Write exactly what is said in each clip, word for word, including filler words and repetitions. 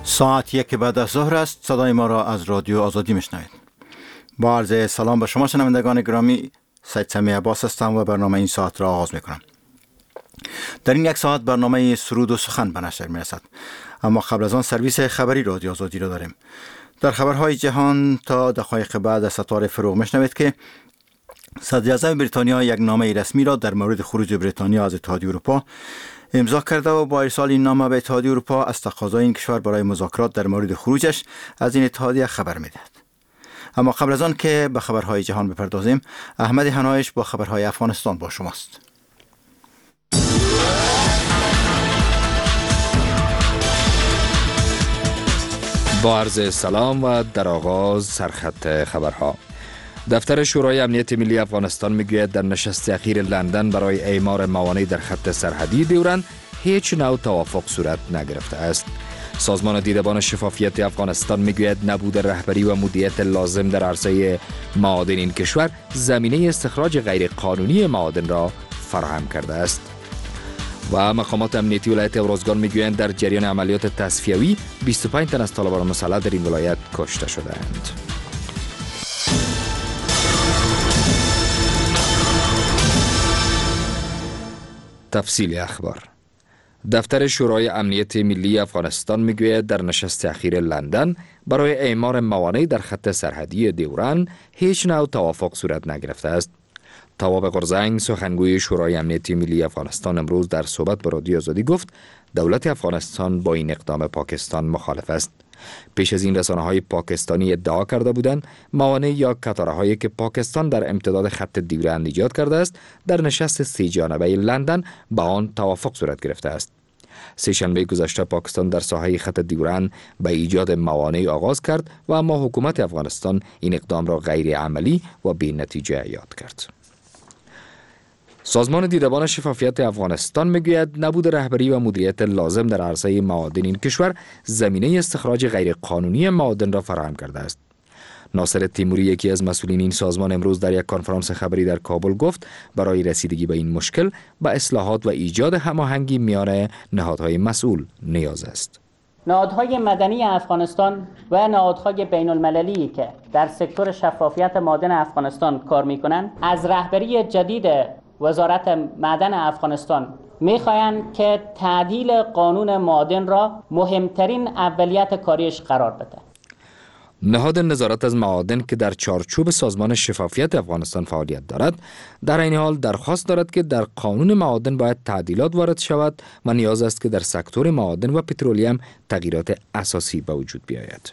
ساعت یک بعد از ظهر است. صدای ما را از رادیو آزادی میشنوید. با عرض سلام به شما شنوندگان گرامی، سید سمیع عباس هستم و برنامه این ساعت را آغاز میکنم. در این یک ساعت برنامه سرود و سخن به نشر میرسد، اما قبل از آن سرویس خبری رادیو آزادی را داریم. در خبرهای جهان تا دقایق بعد از ستاره فروغ میشنوید که صدر اعظم بریتانیا یک نامه رسمی را در مورد خروج بریتانیا از اتحادیه اروپا امضا کرده و با ارسال این نامه به اتحادیه اروپا از تقاضای این کشور برای مذاکرات در مورد خروجش از این اتحادیه خبر میدهد. اما قبل از آن که به خبرهای جهان بپردازیم، احمد حنایش با خبرهای افغانستان با شماست. با عرض سلام و در آغاز سرخط خبرها. دفتر شورای امنیت ملی افغانستان میگوید در نشست اخیر لندن برای اعمار موانع در خط سرحدی دیورن هیچ نوع توافق صورت نگرفته است. سازمان دیدبان شفافیت افغانستان میگوید نبود رهبری و مدیریت لازم در عرصه معادن این کشور زمینه استخراج غیرقانونی معادن را فراهم کرده است. و مقامات امنیتی ولایت اورزگان میگویند در جریان عملیات تصفیوی بیست و پنج تن از طالبان مسلح در این ولایت کشته شدند. تفصیل اخبار. دفتر شورای امنیت ملی افغانستان میگوید در نشست اخیر لندن برای اعمار موانع در خط سرحدی دیورن هیچ نوع توافق صورت نگرفته است. تواب قرزنگ سخنگوی شورای امنیت ملی افغانستان امروز در صحبت با رادیو آزادی گفت دولت افغانستان با این اقدام پاکستان مخالف است. پیش از این رسانه‌های پاکستانی ادعا کرده بودند موانع یا کتارهایی که پاکستان در امتداد خط دیورن ایجاد کرده است در نشست سی جانبه لندن با آن توافق صورت گرفته است. سه‌شنبه گذشته پاکستان در ساحه خط دیورن به ایجاد موانع آغاز کرد و اما حکومت افغانستان این اقدام را غیر عملی و بی نتیجه یاد کرد. سازمان دیدبان شفافیت افغانستان میگوید نبود رهبری و مدیریت لازم در عرصه معادن این کشور زمینه استخراج غیرقانونی معادن را فراهم کرده است. ناصر تیموری یکی از مسئولین این سازمان امروز در یک کنفرانس خبری در کابل گفت برای رسیدگی به این مشکل به اصلاحات و ایجاد هماهنگی میان نهادهای مسئول نیاز است. نهادهای مدنی افغانستان و نهادهای بین المللی که در سکتور شفافیت معادن افغانستان کار میکنند از رهبری جدید وزارت معدن افغانستان میخواهند که تعدیل قانون معادن را مهمترین اولیت کاریش قرار بده. نهاد نظارت از معادن که در چارچوب سازمان شفافیت افغانستان فعالیت دارد، در این حال درخواست دارد که در قانون معادن باید تعدیلات وارد شود و نیاز است که در سکتور معادن و پترولیم تغییرات اساسی به وجود بیاید.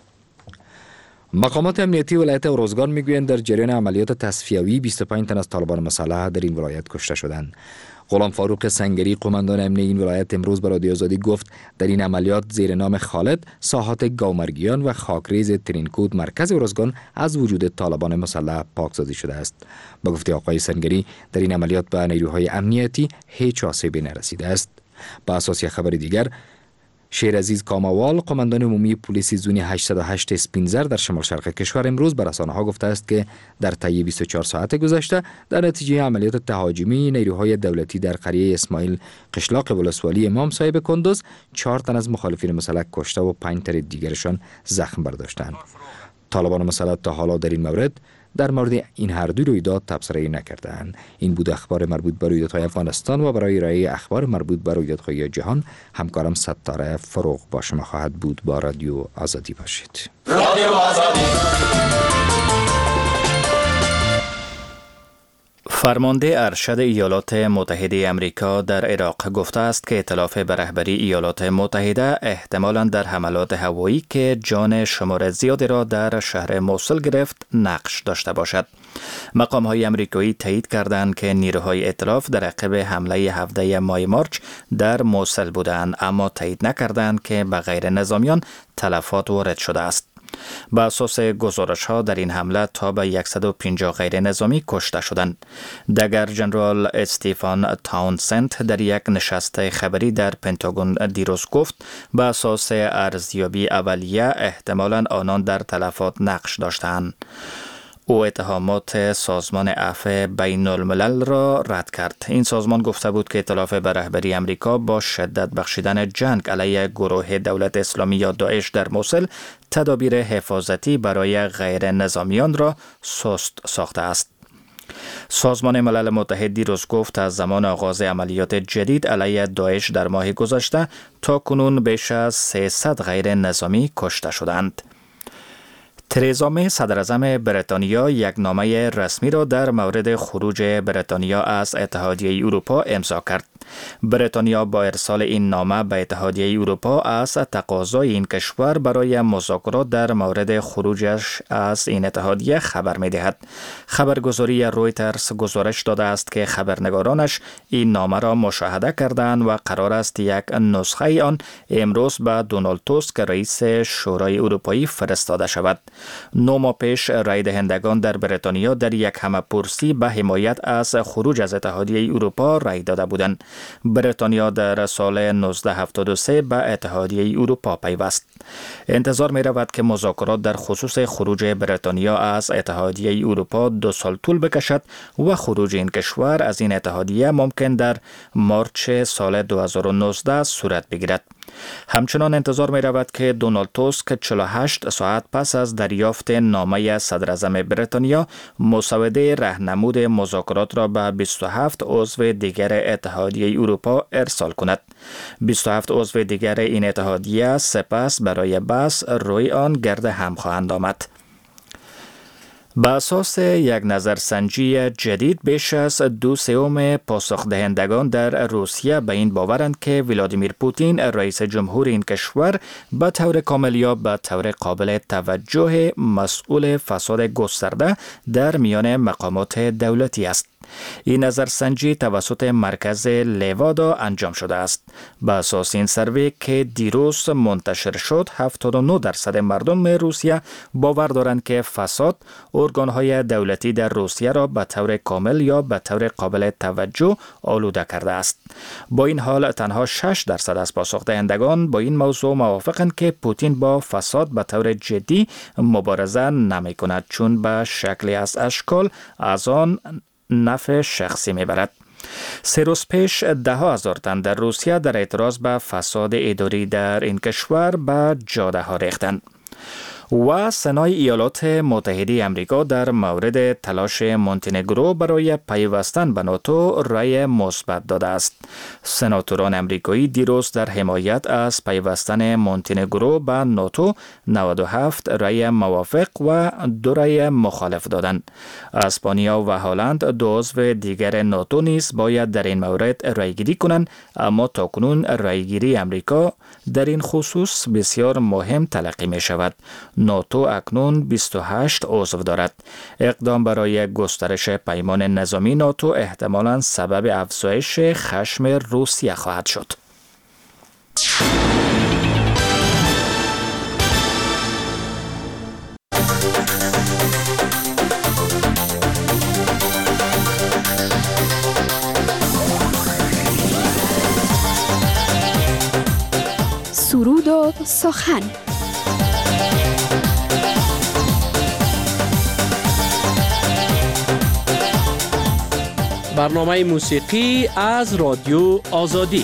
مقامات امنیتی ولایت اورزگان میگویند در جریان عملیات تصفیوی بیست و پنج تن از طالبان مسلح در این ولایت کشته شدند. غلام فاروق سنگری قماندان امنی این ولایت امروز به رادیو آزادی گفت در این عملیات زیر نام خالد ساحات گاومرگیان و خاکریز ترینکود مرکز اورزگان از وجود طالبان مسلح پاکسازی شده است. با گفته آقای سنگری در این عملیات به نیروهای امنیتی هیچ آسیبی نرسیده است. با اساس خبر دیگر شیرعزیز کاموال قماندان عمومی پلیس زون هشتصد و هشت اسپینزر در شمال شرق کشور امروز به رسانه‌ها گفته است که در طی بیست و چهار ساعت گذشته در نتیجه عملیات تهاجمی نیروهای دولتی در قریه اسماعیل قشلاق ولسوالی امام صاحب کندوز چهار تن از مخالفین مسلح کشته و پنج تن دیگرشان زخم برداشتند. طالبان مسلح تا حالا در این مورد در مورد این هر دو رویداد تبصره نکردند. این بود اخبار مربوط به رویدادهای افغانستان و برای ارائه اخبار مربوط به رویدادهای جهان همکارم ستاره فروغ با شما خواهد بود. با رادیو آزادی باشید. رادیو آزادی. فرمانده ارشد ایالات متحده امریکا در عراق گفته است که ائتلاف به رهبری ایالات متحده احتمالاً در حملات هوایی که جان شمار زیادی را در شهر موصل گرفت نقش داشته باشد. مقام‌های امریکایی تایید کردند که نیروهای ائتلاف در عقب حمله هفده ماه مارچ در موصل بودند، اما تایید نکردند که به غیر نظامیان تلفات وارد شده است. بر اساس گزارش‌ها در این حمله تا به صد و پنجاه غیر نظامی کشته شدند. دگر جنرال استیفان تاونسند در یک نشست خبری در پنتاگون دیروز گفت بر اساس ارزیابی اولیه احتمالاً آنان در تلفات نقش داشتند. او اتهامات سازمان عفو بین الملل را رد کرد. این سازمان گفته بود که ائتلاف به رهبری امریکا با شدت بخشیدن جنگ علیه گروه دولت اسلامی یا داعش در موصل تدابیر حفاظتی برای غیر نظامیان را سست ساخته است. سازمان ملل متحد دیروز گفت از زمان آغاز عملیات جدید علیه داعش در ماه گذشته تا کنون بیش از سیصد غیر نظامی کشته شدند. ترزا می صدراعظم بریتانیا یک نامه رسمی را در مورد خروج بریتانیا از اتحادیه اروپا امضا کرد. بریتانیا با ارسال این نامه به اتحادیه اروپا از تقاضای این کشور برای مذاکرات در مورد خروجش از این اتحادیه خبر می دهد. خبرگزاری رویترز گزارش داده است که خبرنگارانش این نامه را مشاهده کردند و قرار است یک نسخه آن امروز به دونالد توسک رئیس شورای اروپایی فرستاده شود. نو ماه پیش رای دهندگان در بریتانیا در یک همه‌پرسی به حمایت از خروج از اتحادیه اروپا رای داده بودند. بریتانیا در سال نوزده هفتاد و سه به اتحادیه اروپا پیوست. انتظار می رود که مذاکرات در خصوص خروج بریتانیا از اتحادیه اروپا دو سال طول بکشد و خروج این کشور از این اتحادیه ممکن در مارچ سال دو هزار و نوزده صورت بگیرد. همچنان انتظار می رود که دونالد توسک چهل و هشت ساعت پس از دریافت نامه صدراعظم بریتانیا مسوده راهنمود مذاکرات را به بیست و هفت عضو دیگر اتحادیه اروپا ارسال کند. بیست و هفت عضو دیگر این اتحادیه سپس برای بحث روی آن گرد هم خواهند آمد. به اساس یک نظرسنجی جدید بیش از دو سوم پاسخ دهندگان در روسیه به این باورند که ولادیمیر پوتین رئیس جمهور این کشور به طور کامل یا به طور قابل توجه مسئول فساد گسترده در میان مقامات دولتی است. این نظرسنجی توسط مرکز لیوادا انجام شده است. به اساس این سروی که دیروز منتشر شد، هفتاد و نه درصد مردم روسیه باور دارند که فساد ارگان‌های دولتی در روسیه را به طور کامل یا به طور قابل توجه آلوده کرده است. با این حال تنها شش درصد از پاسخ دهندگان با این موضوع موافقند که پوتین با فساد به طور جدی مبارزه نمی کند، چون به شکلی از اشکال از آن نفع شخصی میبرد. سه روز پیش ده هزار تن در روسیه در اعتراض به فساد اداری در این کشور به جاده ها ریختند. و سنای ایالات متحده امریکا در مورد تلاش مونتنگرو برای پیوستن به ناتو رأی مثبت داده است. سناتوران امریکایی دیروز در حمایت از پیوستن مونتنگرو به ناتو نود و هفت رأی موافق و دو رأی مخالف دادند. اسپانیا و هلند دو عضو دیگر ناتو نیز باید در این مورد رأیگیری کنند، اما تاکنون رأیگیری امریکا در این خصوص بسیار مهم تلقی می شود. ناتو اکنون بیست و هشت عضو دارد. اقدام برای گسترش پیمان نظامی ناتو احتمالاً سبب افزایش خشم روسیه خواهد شد. سرود و سخن. برنامه موسیقی از رادیو آزادی.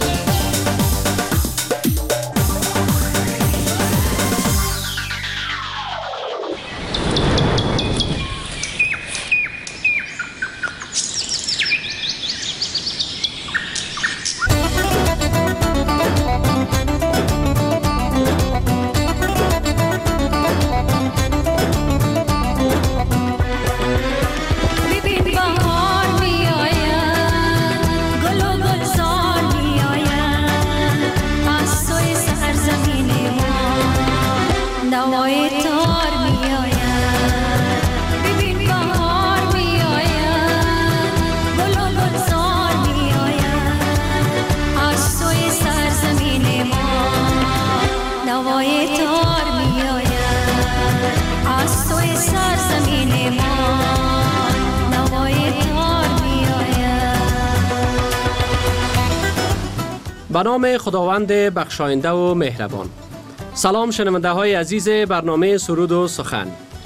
به نام خداوند بخشاینده و مهربان. سلام شنونده های عزیز برنامه سرود و سخن.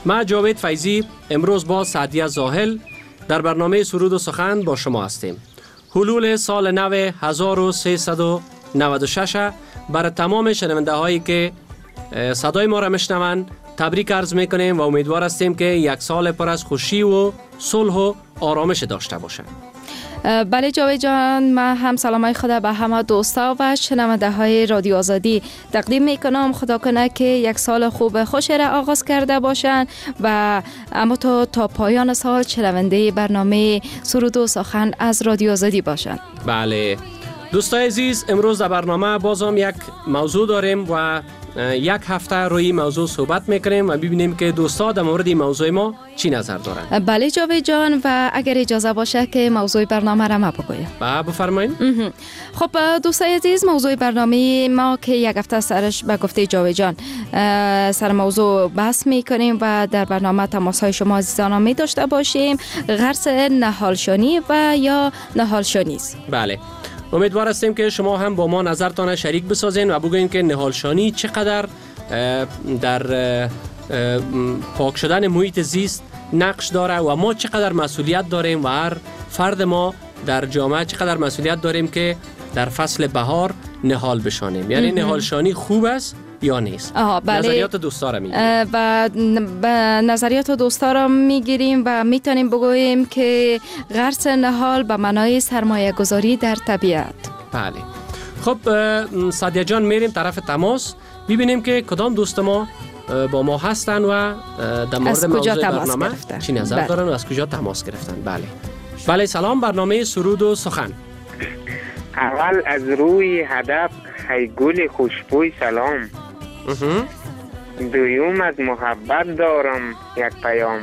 من جاوید فیضی امروز با سعدیه زاهل در برنامه سرود و سخن با شما هستیم. حلول سال نو هزار و سیصد و نود و شش برای تمام شنونده هایی که صدای ما را میشنوند تبریک عرض میکنیم و امیدوار هستیم که یک سال پر از خوشی و صلح و آرامش داشته باشند. بله جاوید جان، من هم سلامای خدا به همه دوستا و شنونده های رادیو آزادی تقدیم میکنم. خدا کنه که یک سال خوب خوش را آغاز کرده باشند و اما تو تا پایان سال شنونده برنامه سرود و سخن از رادیو آزادی باشند. بله دوستای عزیز، امروز در برنامه بازم یک موضوع داریم و یک هفته روی موضوع صحبت میکنیم و ببینیم که دوستا در مورد این موضوع ما چی نظر دارند. بله جاوید جان، و اگر اجازه باشه که موضوع برنامه را ما بگویم. با بفرمایید. خب دوستای عزیز، موضوع برنامه ما که یک هفته سرش به گفته جاوید جان سر موضوع بحث میکنیم و در برنامه تماس های شما عزیزان می داشته باشیم. غرس نهالشانی و یا نهالشانی است. بله، امیدوار هستیم که شما هم با ما نظرتان شریک بسازین و بگوین که نهالشانی چقدر در پاک شدن محیط زیست نقش داره و ما چقدر مسئولیت داریم و هر فرد ما در جامعه چقدر مسئولیت داریم که در فصل بهار نهال بشانیم. یعنی نهالشانی خوب است یا نیست؟ بله. نظریات دوستا را میگیریم و ب... نظریات دوستا را میگیریم و میتونیم بگوییم که غرس نهال به معنای سرمایه گذاری در طبیعت. بله. خب سعدیه جان، میریم طرف تماس ببینیم که کدام دوست ما با ما هستن و در مورد موضوع برنامه گرفتن. چی نظر بله. دارن و از کجا تماس گرفتن. بله بله سلام، برنامه سرود و سخن. اول از روی هدف ای گل خوشبوی سلام. دویم از محبت دارم یک پیام.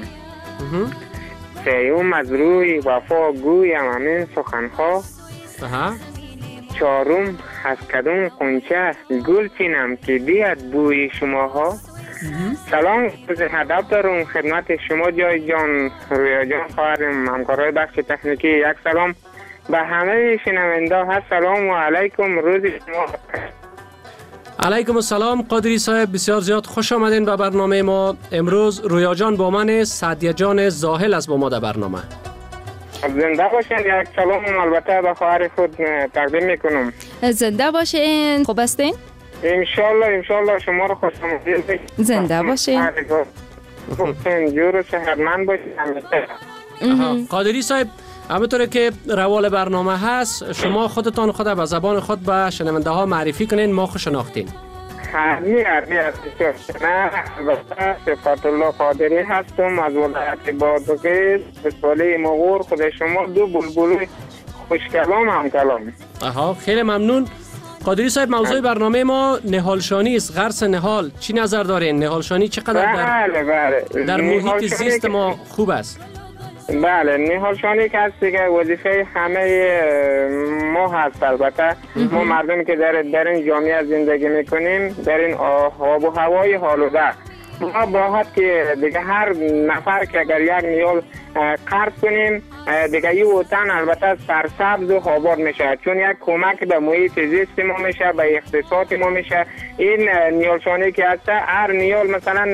سیوم از روی وفا گویم همین سخنها. چهارم از کدوم قنچه گل چینم که بیاد بوی شماها. سلام، از هدف دارم خدمت شما جای جان، رویا جان، خواهرم، همکارای بخش تکنیکی. یک سلام به همه شنونده ها. سلام و علیکم، روز شما. علیکم السلام قادری صاحب، بسیار زیاد خوش آمدین به برنامه ما. امروز رویا جان با من، سعدیه جان زاهل از با ما در برنامه. زنده باشین. یک سلام البته به خواهر خود تقدیم میکنم. زنده باشین. خوب هستین؟ انشالله انشالله شما رو خوش آمدید. زنده باشین. جور و صحتمند باشین. قادری صاحب، همونطوره که روال برنامه هست شما خودتان خود به زبان خود به شنونده ها معرفی کنین، ما خوش شناختین. همی همی نه صفات الله قادری هستم از ولایت بادغیس، بسپاله مغور. خود شما دو بلبل خوشکلام هم کلام. آها، خیلی ممنون. قادری صاحب، موضوع برنامه ما نهالشانی است، غرس نهال. چی نظر دارین؟ نهالشانی چقدر در, بله بله. در محیط زیست ما خوب است؟ بله، نهالشانی که هست دیگه وظیفه همه ما هست. البته ما مردم که در در این جامعه زندگی میکنیم، در این آب و هوای حالوده، ما باید که دیگه هر نفر که اگر یک نیال قرض کنیم دیگه این وطن البته سرسبز و آباد میشه، چون یک کمک به محیط زیست ما میشه، به اقتصاد ما میشه. این نیالشانی که هست، هر نیال مثلا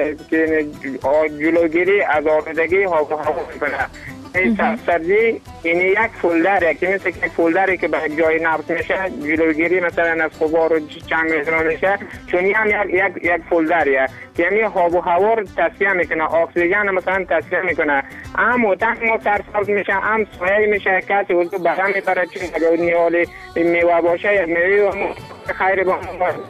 جلوگیری از آلودگی آب و هوا میکنه. این سبزی این یک فولدره که مثل یک فولدری که به جای نبت میشه، جلوگیری مثلا از غبار و چند میزنه میشه، چون این هم یک یک یک فولدریه که همین آب و هوا رو تصفیه میکنه، اکسیژن مثلا تصفیه میکنه. هم وطن ما سرسبز میشه، هم سایه میشه، کسی وضو بدن میبره، چون اگر نیالی میوه باشه یک میوه خیلی با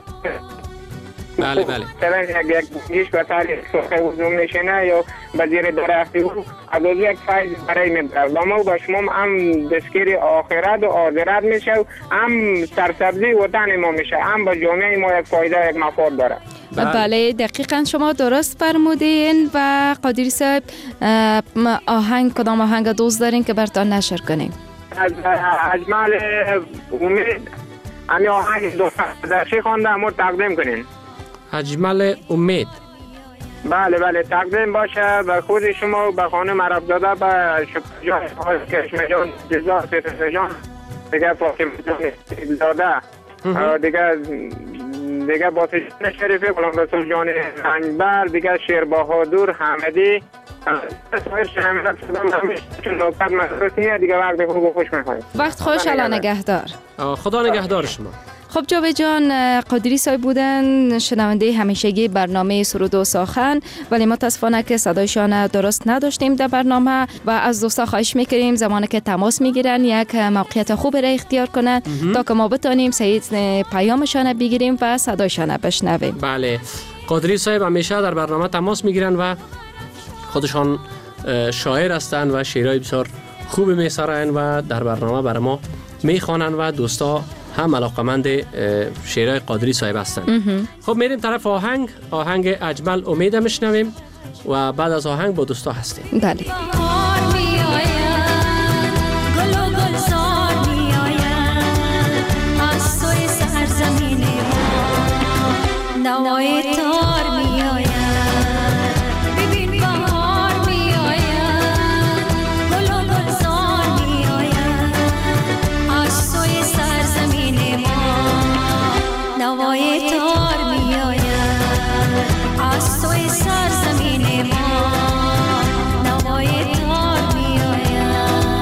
بله بله. مثلا یک گیش به تاریخ سخه وضو میشنه یا به زیر درختی او از او یک فایده برای میبره و ما با شما هم دستگیری آخرت و آذرت میشه، هم سرسبزی وطن ما میشه، هم به جامعه ما یک فایده یک مفاد داره. بله دقیقاً شما درست فرمودین. و قادری صاحب، آهنگ کدام آهنگ دوست دارین که براتون نشر کنیم؟ از اجمال امید امی آهنگ دوست درشی خوانده امور تقدیم کنین. اجمل امید. بله بله، تقدیم باشه به خود شما، به خانم عرب داده، به شکر جان کشمه جان جزا ستر جان دیگه، فاطمه جان داده دیگه، دیگه با تجان شریفی، غلام رسول جان رنگبر، دیگه شیر بهادر، حمدی، سایر شهمیلت صدام همیشه چون نوکت مخصوص نیه دیگه. وقت خوب و خوش میخواهیم. وقت خوش، الله نگهدار. خدا نگهدار شما. خب جاوید جان، قادری صاحب بودن، شنونده همیشگی برنامه سرود و سخن، ولی متاسفانه که صدایشان درست نداشتیم در برنامه و از دوستا خواهش میکنیم زمانی که تماس میگیرن یک موقعیت خوب را اختیار کنند تا که ما بتانیم صحیح پیامشان بگیریم و صدایشان بشنویم. بله، قادری صاحب همیشه در برنامه تماس میگیرن و خودشان شاعر هستند و شعرهای بسیار خوب میسرن و در برنامه برای ما میخوانن و دوستا هم علاقمند شعرهای قادری صاحب هستند. خب میریم طرف آهنگ آهنگ اجمل امید میشنویم و بعد از آهنگ با دوستا هستیم. بله. نوای تار می آید، ببین بهار می آید، گل و گلزار می آید از سوی سرزمین ما. نوای تار می آید از سوی سرزمین ما. نوای تار می آید.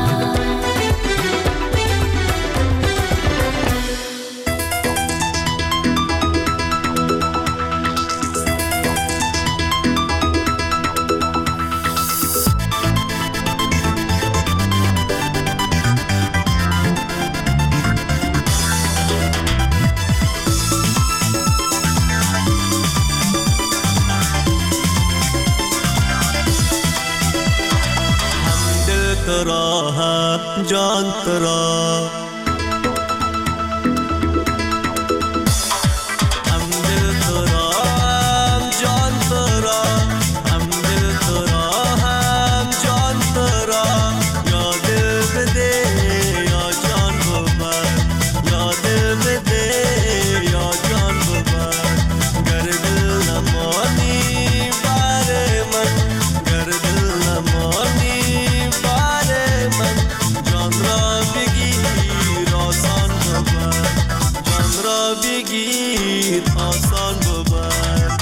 ترا هم جان ترا، هم دل ترا هم جان ترا، هم دل ترا هم جان ترا. یا دل بده یا جان ببر، یا دل بده یا جان ببر. گر دل نمانی بر من، گر دل نمانی جان را بگیر آسان ببر، جان را بگیر آسان ببر.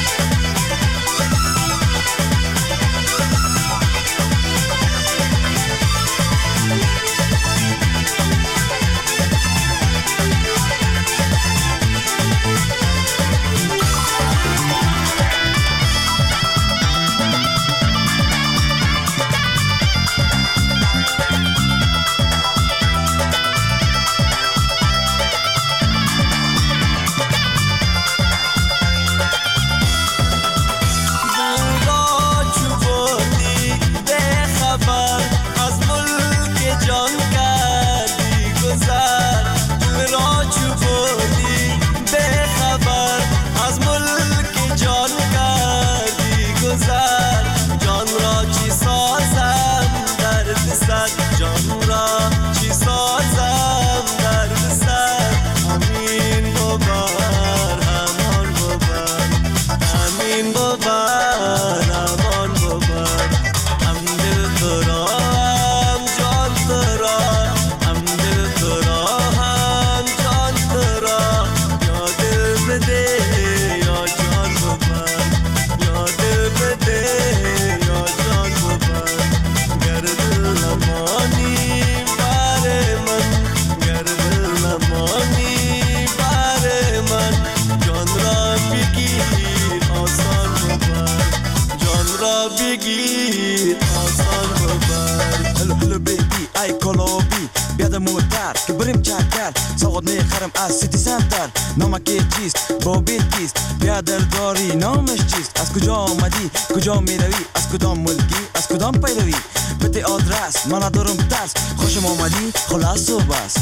سواد میخرم از سیتی سنتر. نامک چیست بابیل کیست بیادر داری نامش چیست؟ از کجا آمدی کجا میروی از کدام ملکی از کدام پیروی؟ بده آدرس من ندارم ترس خوشم آمدی خلاص و بس.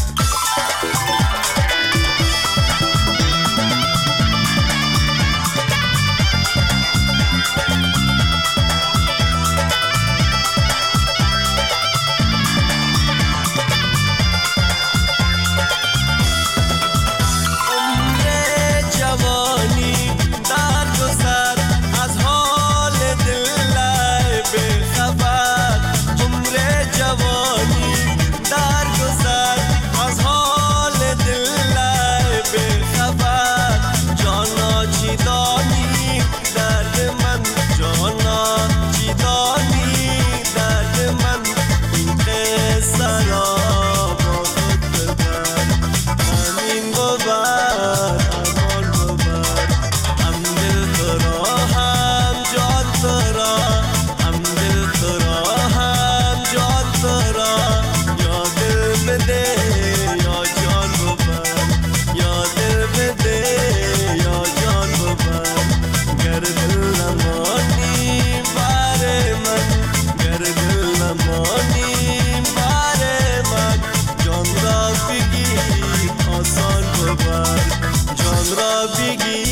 جوانی در گذر از حال دل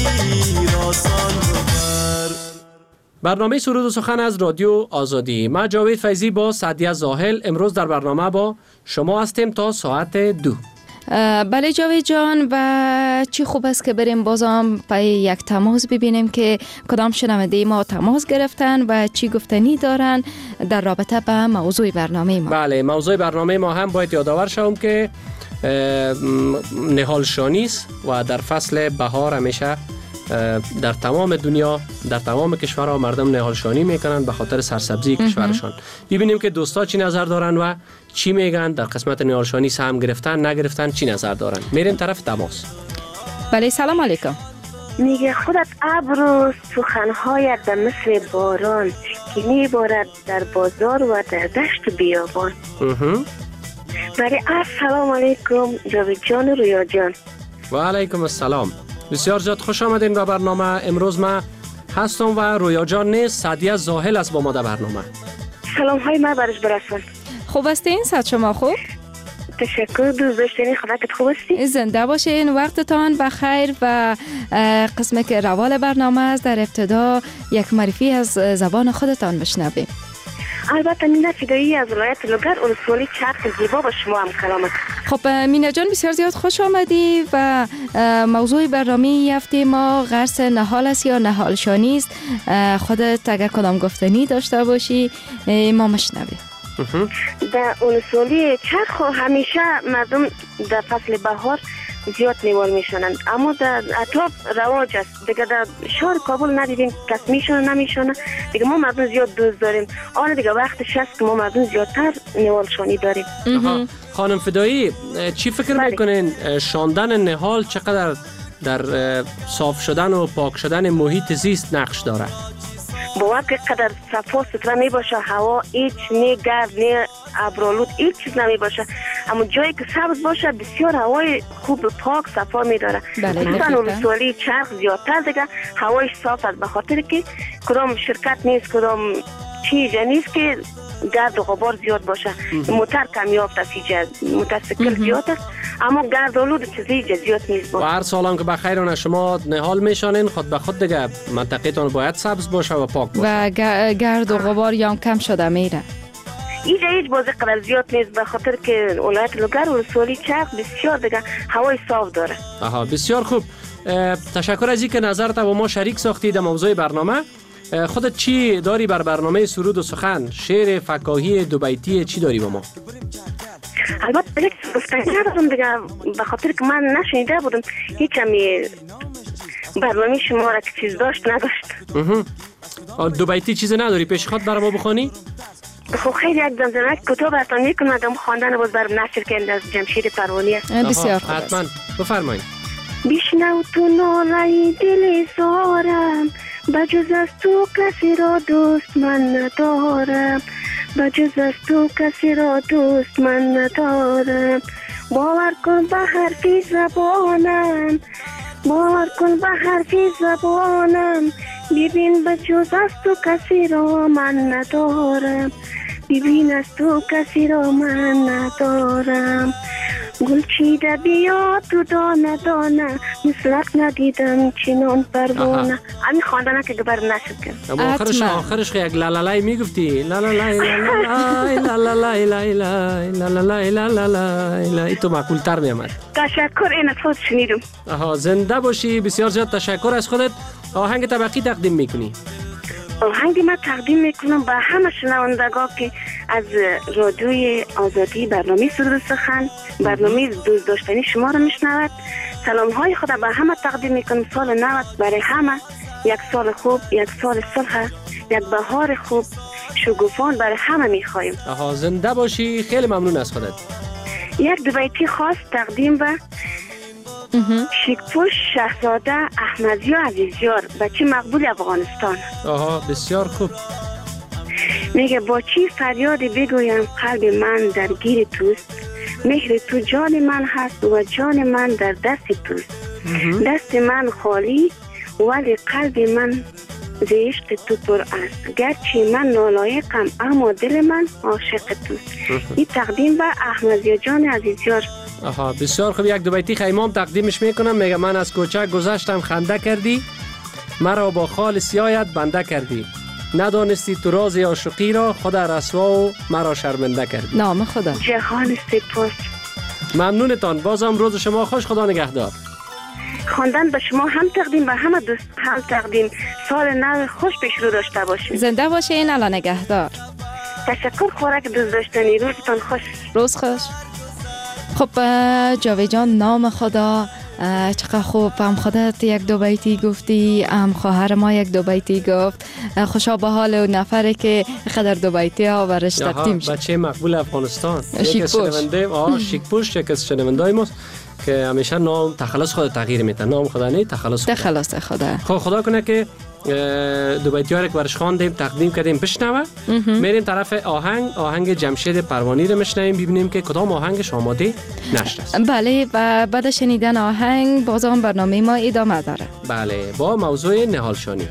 راسان ببر. برنامه سرود و سخن از رادیو آزادی. من جاوید فیضی با سعدیه زاهل امروز در برنامه با شما هستیم تا ساعت دو. بله جاوید جان، و چی خوب است که بریم بازم پای یک تماس ببینیم که کدام شنونده ما تماس گرفتن و چی گفتنی دارن در رابطه با موضوع برنامه ما. بله، موضوع برنامه ما هم باید یادآور شوم که نهال شانی است و در فصل بهار همیشه در تمام دنیا، در تمام کشورها مردم نهال شانی میکنن به خاطر سرسبزی کشورشان. ببینیم که دوستا چی نظر دارن و چی میگن در قسمت نهال شانی، سهم گرفتن نگرفتن چی نظر دارن. میریم طرف تماس. بله سلام علیکم. میگه خودت ابر و سخنهایت در مثل باران که میبارد در بازار و در دشت بیابان. بله السلام علیکم جاوید جان و رویا جان. و علیکم السلام. بسیار زیاد خوش آمدین به برنامه. امروز من هستم و رویا جان نیست، سعدیه زاهل است با ما در برنامه. سلام های من برش برسون. خوب هستین؟ صحت شما خوب؟ تشکر. دوست داشتنی خداکت خوب هستی؟ زنده باشین، وقتتان بخیر. و قسم که روال برنامه است در ابتدا یک معرفی از زبان خودتان بشنویم. البته مینا فدایی از ولایت لوگر ولسوالی چرخ زیبا با شما هم کلامت. خب مینا جان بسیار زیاد خوش آمدی و موضوع برنامه هفته ما غرس نهال است یا نهال شانی است. خودت اگر کدام گفتنی داشته باشی ما مشنویم. در ولسوالی چرخ همیشه مردم در فصل بهار زیاد نیوال میشونند، اما در اطراف رواج است. دیگه در شهر کابل ندیدیم کس میشونه نمیشونه. دیگه ما مردم زیاد دوست داریم. آن دیگه وقتش هست که ما مردم زیادتر نیوال شانی داریم. خانم فدایی چی فکر بله. میکنین شاندن نهال چقدر در صاف شدن و پاک شدن محیط زیست نقش داره؟ با وقت قدر صفا سوتره می باشه، هوا هیچ نه گرد نه ابرآلود هیچ چیز نمی باشه، اما جایی که سبز باشه بسیار هوای خوب پاک صفا می داره. مثلا ولسوالی چرخ زیادتر دیگه هوایش صاف است، به خاطر که کدام شرکت نیست، کدام چیز نیست که گرد و غبار زیاد باشه. موتر کمیاب است، موتورسیکل زیاد است، اما گرد و آلود چیزی زیاد نیست. و هر سال هم که بخیرونه شما نهال میشانین خود به خود دیگه منطقه‌تان باید سبز باشه و پاک باشه و گرد و غبار یا کم شده میره. اینجا هیچ بازی قدر زیاد نیست، به خاطر که ولایت لوگر ولسوالی چرخ بسیار دیگه هوای صاف داره. آها بسیار خوب. تشکر از اینکه نظرت با ما شریک ساختی در موضوع برنامه. خودت چی داری بر برنامه سرود و سخن؟ شعر فکاهی دو بیتی چی داری با ما؟ البته بلیک گفتنی ندارم دیگه، به خاطر که من نشنیده بودم هیچ همی برنامه شما را که چیز داشت نداشت. دو بیتی چیز نداری پیش خود برای ما بخوانی؟ خب خیلی یک دمزنک کتاب هستم میکنم ادام خواندن باز برم نشر کنده از جمشید پروانی است. بسیار خوب حتما بفرمایید. بیشنو تو نالای دل زارم، بجز از تو کسی را دوست من ندارم، بجز از تو کسی را دوست من ندارم. باور کن به حرفی زبانم، باور کن به حرفی زبانم، ببین بجز از تو کسی را من ندارم، ببین از تو کسی را من ندارم. گل چیده بیا تو دانه دانه، مثلک ندیدم چنان پروانه. همین خواندنه که دوباره نشد کرد. اما آخرش آخرش یک لالالای میگفتی، لالالای لالالای لالالای لالالای لالالای لالالای. تو معقول تر میامد. تشکر، این خود شنیدم. آها زنده باشی. بسیار زیاد تشکر از خودت. آهنگ طبقی تقدیم میکنی؟ آهنگ ما تقدیم میکنم به همه شنوندگان که از رادیوی آزادی برنامه سرود و سخن، برنامه دوست داشتنی شما رو میشنود. سلام های خدا به همه تقدیم میکنم. سال نو برای همه یک سال خوب، یک سال صلح، یک بهار خوب شگوفان برای همه میخوایم. آها زنده باشی. خیلی ممنون از خودت. یک دو بیتی خاص تقدیم به شیکپوش شهزاده احمدی عزیزیار، بچه مقبول افغانستان. آها بسیار خوب. میگه با چی فریادی بگویم قلب من درگیر توست، مهر تو جان من هست و جان من در دست توست. دست من خالی ولی قلب من ز عشق تو پر است، گرچه من نالایقم اما دل من عاشق توست. این تقدیم به احمدی جان عزیزیار آها بسیار خوب. یک دو بیتی خیمام تقدیمش میکنم. میگه من از کوچک گذشتم خنده کردی، مرا با خال سیایت بنده کردی، ندانستی تو راز عاشقی را، خدا رسوا و مرا شرمنده کردی. نام خدا. جهان سپاس. ممنونتان. بازم روز شما خوش. خدا نگهدار. خواندن به شما هم تقدیم و همه دوست هم تقدیم. سال نو خوش پیش رو داشته باشین. زنده باشین. الله نگهدار. تشکر. خوراک دوست داشتنی. روزتان خوش. روز خوش. خب جاوید جان، نام خدا چقدر خوب. هم خودت یک دو بیتی گفتی، هم خواهر ما یک دو بیتی گفت. خوشا به حال اون نفره که قدر دو بیتی ها برش تقدیم شد. بچه مقبول افغانستان. شیکپوش. آه شیکپوش یک از شنوندای ماست که همیشه نام تخلص خود تغییر میده. نام خدا نه، تخلص خدا. تخلص خدا. خب خدا کنه که دو بیتی ها رو که برش خواندیم تقدیم کردیم بشنوه. میریم طرف آهنگ. آهنگ جمشید پروانی رو میشنویم، ببینیم که کدام آهنگش آماده نشده است. بله، و بعد شنیدن آهنگ بازم برنامه ما ادامه داره. بله، با موضوع نهال شانی.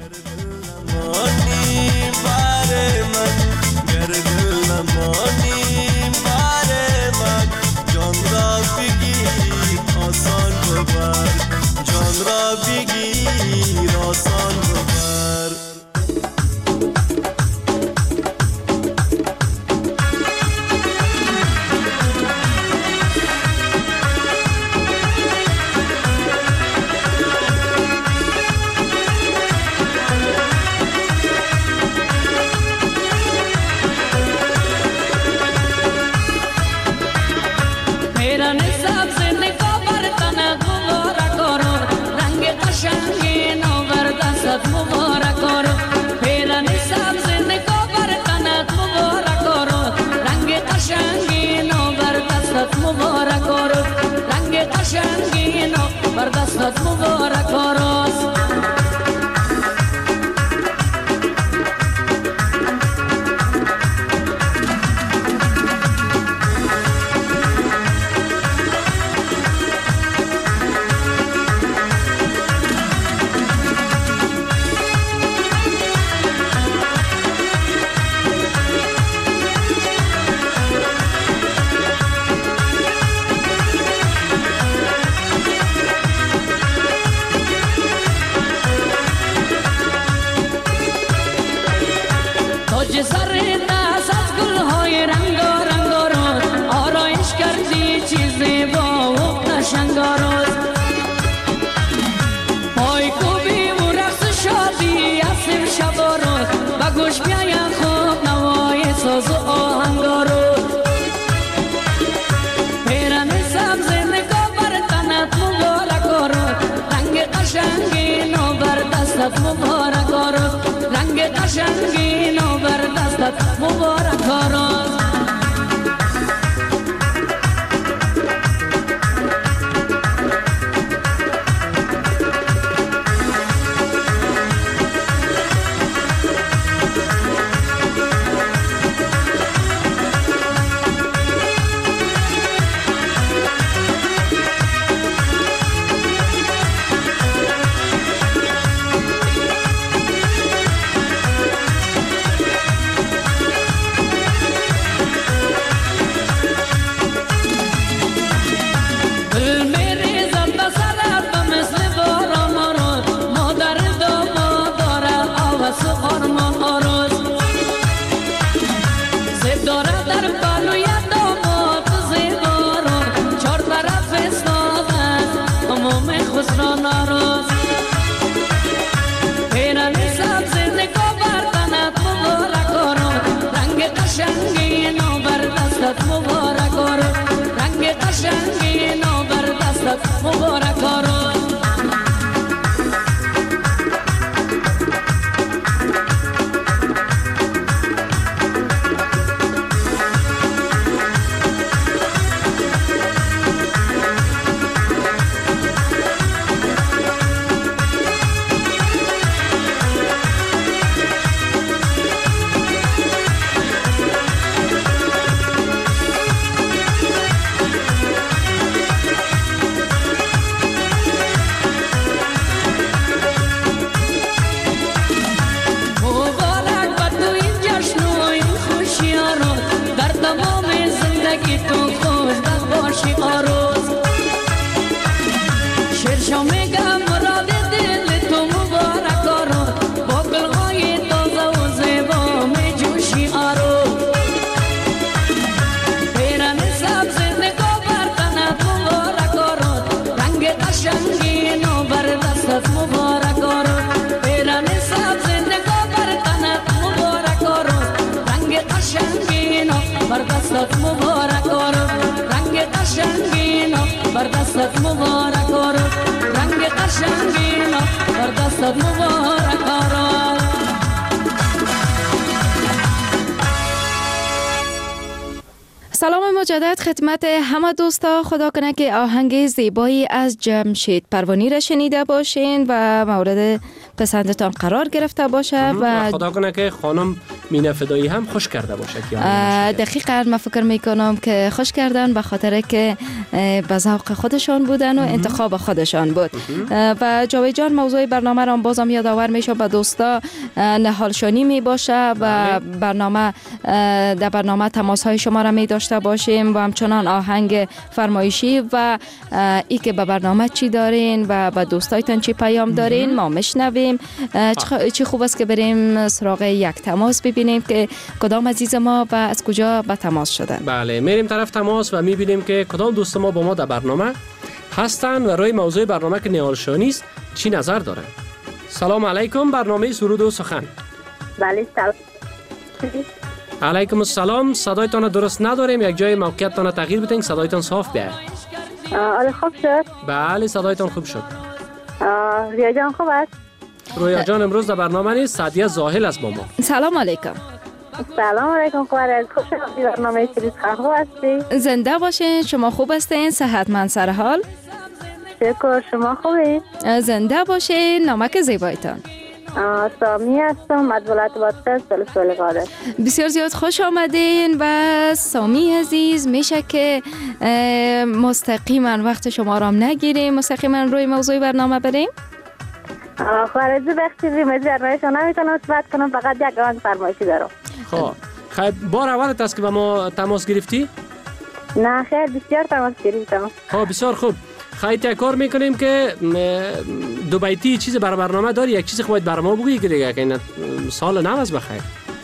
بردستت مبارک آراز. مبارک آراز، رنگ قشنگین و بر دستت مبارک آراز. مبارک آراز. تو خوشبخت باشی آروز. دستت مبارک آراز. سلام مجدد خدمت همه دوستا. خدا کنه که آهنگ زیبایی از جمشید پروانی را شنیده باشین و مورد پسندتان قرار گرفته باشه و خدا کنه که خانم مینه فدایی هم خوش کرده باشه. دقیقاً من فکر میکنم که خوش کردن به خاطر که به ذوق خودشان بودن و انتخاب خودشان بود. و جاوید جان موضوع برنامه را بازم یادآور میشه به دوستا نهالشانی می باشه و برنامه در برنامه تماس های شما را می داشته باشیم و همچنان آهنگ فرمایشی و ای که به برنامه چی دارین و به دوستایتان چی پیام دارین ما میشنویم. چی خوب است که بریم سراغ یک تماس ببینیم که کدام عزیز ما و از کجا به تماس شدن. بله میریم طرف تماس و میبینیم که کدام دوست ما با ما در برنامه هستن و روی موضوع برنامه که نهالشانی است چی نظر دارن. سلام علیکم، برنامه سرود و سخن. بله سلام. علیکم السلام. صدایتان درست نداریم، یک جای موقعیتتان تغییر بدین صدایتان صاف بیاد. آره خوب شد. بله صدایتان خوب شد. رویا جان خوب است؟ رویا جان امروز در برنامه نیست، سعدیه زاهل است با ما. سلام علیکم. سلام علیکم خوار خوب شد. برنامه سرود خوب هستی؟ زنده باشین. شما خوب هستین؟ صحتمند سر حال؟ شکر. شما خوبی؟ زنده باشین. نامک زیبایتان؟ سامی هستم از ولایت بادغیس سلسله قادر. بسیار زیاد خوش آمدین. و سامی عزیز میشه که مستقیما وقت شما را نگیریم، مستقیما روی موضوع برنامه بریم. خارجی وقتی روی برنامه شما نمیتونم صحبت کنم، فقط یک آهنگ فرمایشی دارم. خب خیلی بار اولت است که با ما تماس گرفتی؟ نه خیر بسیار تماس گرفتم. خب بسیار خوب. خیلی کار میکنیم که دو بیتی چیز برای برنامه داری، یک چیز خواهید برای ما بگویی که دیگه که سال نو از بخیر.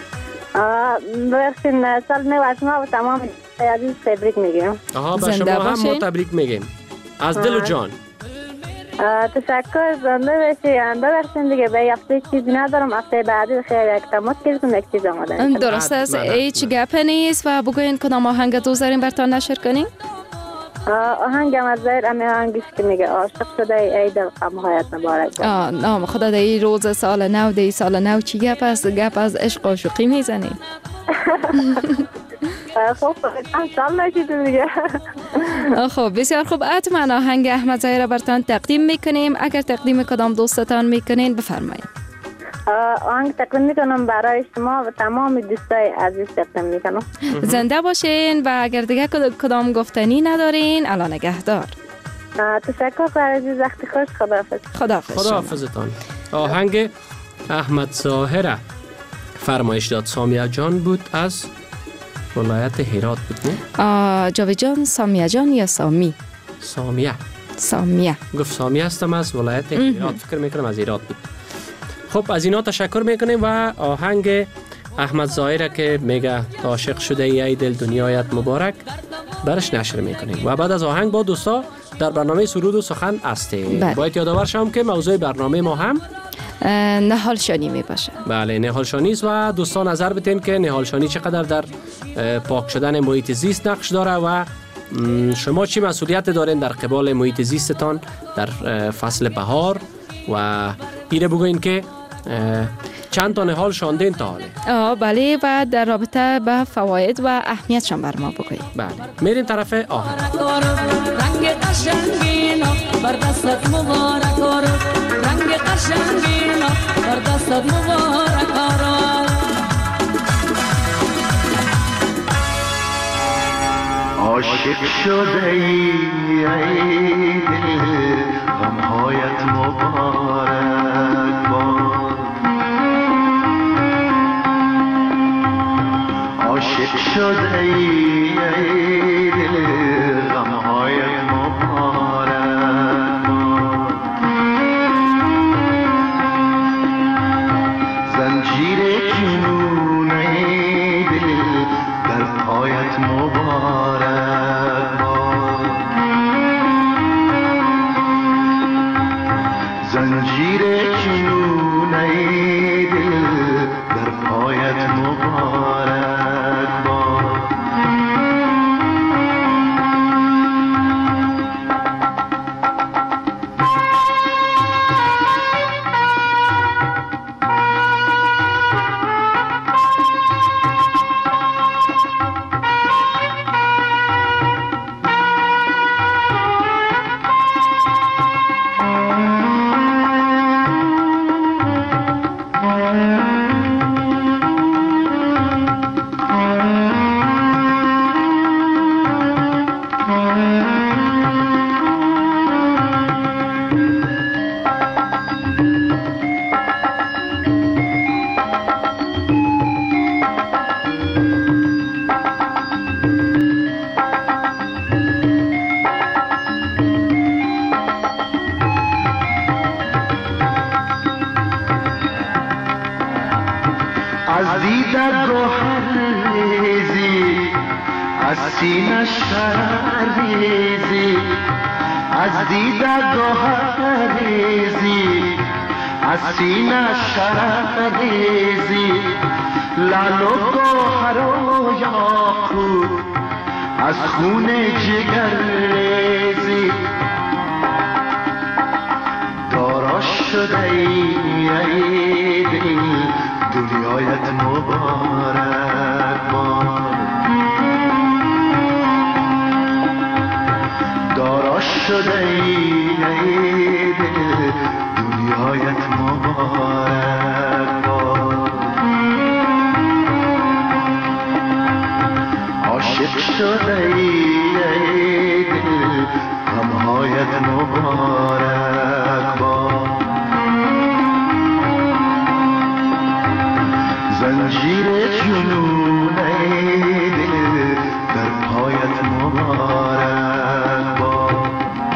بخشین سال نو از ما و تمام عزیز تبریک میگیم. آها به شما هم ما تبریک میگیم از دل و جان. تشکر. زنده بشی. ببخشین دیگه به هفته چیزی ندارم، هفته بعدی خیلی یک تماس گرفتم یک چیز آماده. درست است، هیچ گپ نیست. و بگوین کدام آهنگ دوست دارین براتون نشر کنین؟ آهنگم از زیر امی آهنگش که میگه عاشق شده ای دل غمهایت مبارک. آه نام خدا در این روز سال نو، در این سال نو چی گپ است؟ گپ از عشق و عاشقی میزنی؟ خب هم سال نشید دیگه. خب بسیار خوب. حتما آهنگ احمد ظاهر را براتون تقدیم میکنیم. اگر تقدیم کدام دوستتان میکنین بفرمایید. آهنگ تقدیم میکنم برای شما و تمام دوستای عزیز تقدیم میکنم. زنده باشین. و اگر دیگه کدام گفتنی ندارین الان نگهدار. تشکر خواهر عزیز، وقتی خوش. خداحافظ. خداحافظ. خداحافظتان. آهنگ احمد ظاهر فرمایش داد سامیه جان بود از ولایت هرات بود نه؟ جاوید جان سامیه جان یا سامی؟ سامیه. سامیه. گفت سامیه هستم از ولایت هرات، فکر میکنم از هرات بود. خب از اینا تشکر میکنیم و آهنگ احمد ظاهر که میگه عاشق شده ای دل دنیایت مبارک برش نشر میکنیم. و بعد از آهنگ با دوستا در برنامه سرود و سخن هستیم. باید یادآور شم که موضوع برنامه ما هم نهالشانی می باشه. بله نهالشانی است و دوستان نظر بدین که نهالشانی چقدر در پاک شدن محیط زیست نقش داره و شما چی مسئولیت دارین در قبال محیط زیستتان در فصل بهار و ایره بگوین که چند تا نهال شاندین تا حاله. آه بله و در رابطه به فواید و اهمیتشان بر ما بگوین. بله میریم طرف آهنگ. رنگ قشنگینا بر دستت مبارک آر، رنگ قشنگینا بر دستت مبارک آر. عاشق شده ای ای دل غمهایت مبارک باد، عاشق شده ای ای دل غمهایت مبارک باد، زنجیر جنون ای دل در پایت مبارک باد، زنجیر جنون ای دل در پایت مبارک باد. از دیدت گوهر ریزی از سینه شرر ریزی از دیدت گوهر ریزی از سینه شرر ریزی لعل و گوهر و یاقوت از خون جگر ریزی دارا شده ای دل دنیایت مبارک باد دارا شده ای دل دنیایت مبارک باد عاشق شده ای دل غمهایت مبارک باد زنجیر جنون ای دل در پایت مبارک باد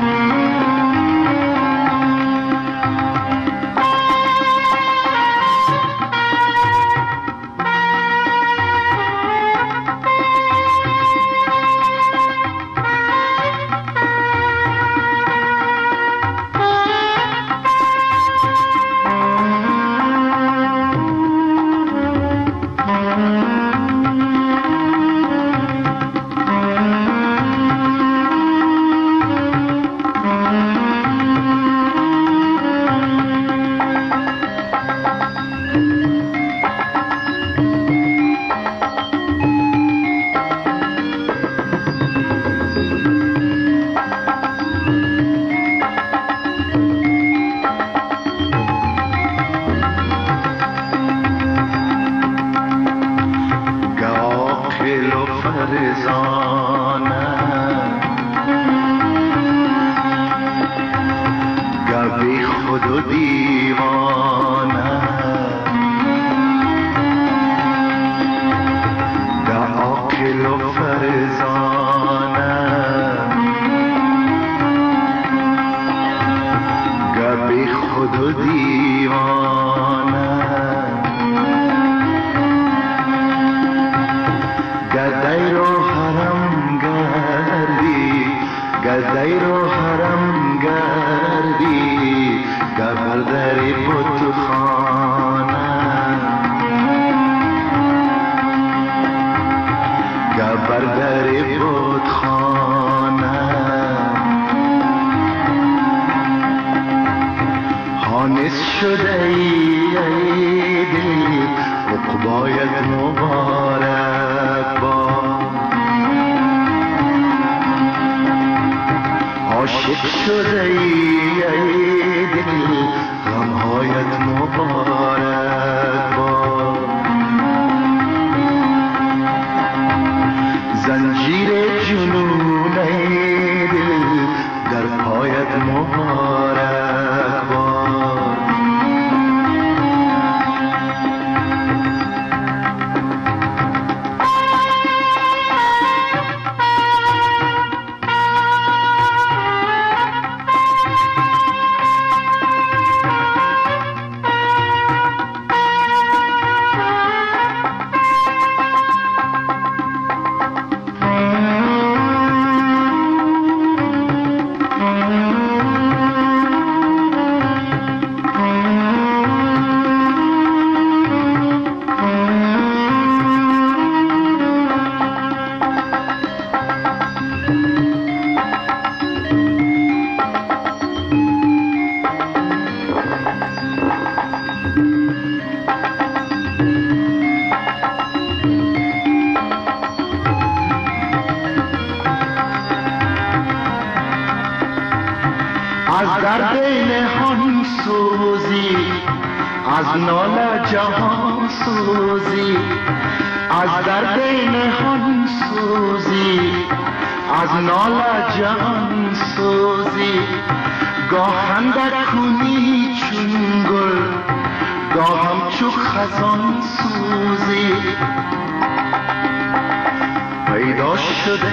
پیدا شده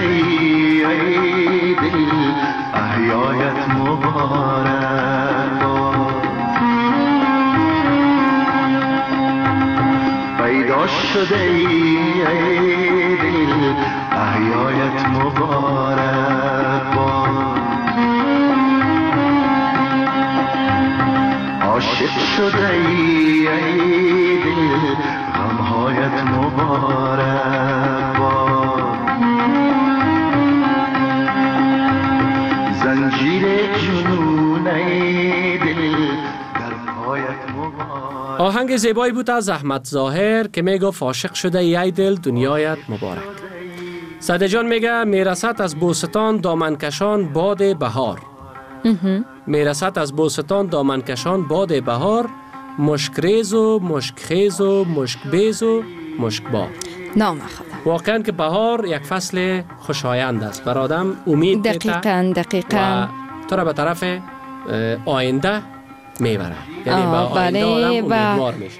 ای دل احیایت مبارک پیدا پیدا شده ای ای دل احیایت مبارک باد عاشق شده ای ای دل غمهایت مبارک باد زنجیر جنون ای دل در پایت مبارک. آهنگ زیبایی بود از احمد ظاهر که میگه عاشق شده ای دل دنیایت مبارک. صدی جان میگه میرسد از بوستان دامنکشان باد بهار. میرسد از بوستان دامنکشان باد بهار مشکریز و مشکخیز و مشکبیز و مشکبار. نام خدا. واقعا که بهار یک فصل خوشایند است بر آدم امید میده دقیقاً دقیقاً و تو را به طرف آینده میبره یعنی به آینده آدم امیدوار میشه.